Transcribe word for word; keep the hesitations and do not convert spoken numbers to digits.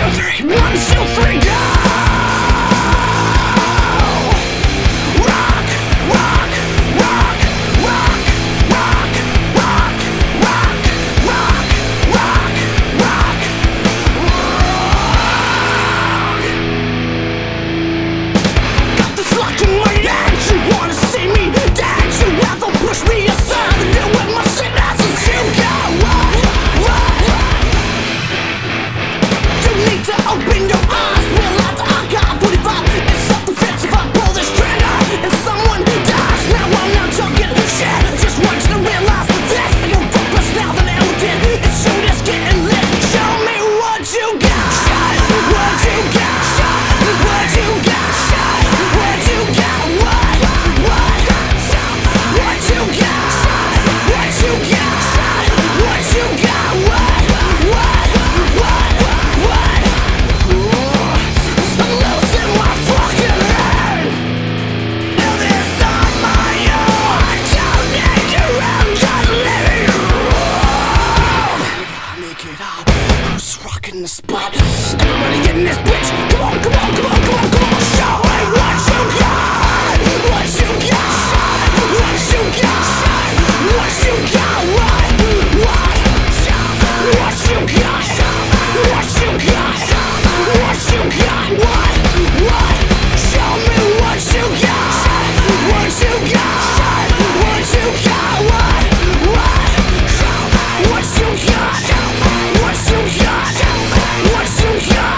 three, one, two, three, go! Rock, rock, rock, rock, rock, rock, rock, rock, rock, rock, rock. Got this lock in my head, you wanna see me dead? You rather push me aside than deal with my shit as a you go. Run, run. You need to open your eyes.